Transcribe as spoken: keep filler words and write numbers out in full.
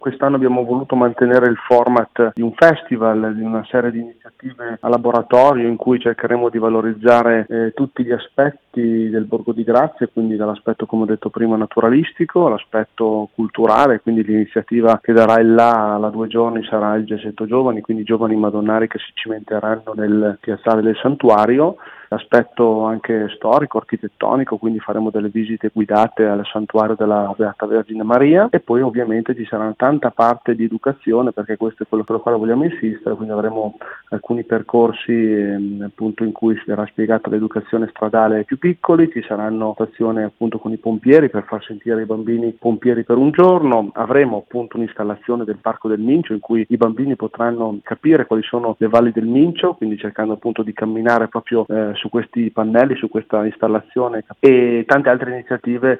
Quest'anno abbiamo voluto mantenere il format di un festival, di una serie di iniziative a laboratorio in cui cercheremo di valorizzare eh, tutti gli aspetti del Borgo di Grazia, quindi dall'aspetto, come ho detto prima, naturalistico, all'aspetto culturale, quindi l'iniziativa che darà il là alla due giorni sarà il Gessetto Giovani, quindi giovani madonnari che si cimenteranno nel piazzale del santuario. L'aspetto anche storico, architettonico, quindi faremo delle visite guidate al santuario della Beata Vergine Maria e poi ovviamente ci sarà tanta parte di educazione, perché questo è quello per lo quale vogliamo insistere, quindi avremo alcuni percorsi ehm, appunto in cui verrà spiegata l'educazione stradale ai più piccoli, ci saranno stazioni appunto con i pompieri per far sentire i bambini pompieri per un giorno, avremo appunto un'installazione del Parco del Mincio in cui i bambini potranno capire quali sono le valli del Mincio, quindi cercando appunto di camminare proprio eh, su questi pannelli, su questa installazione e tante altre iniziative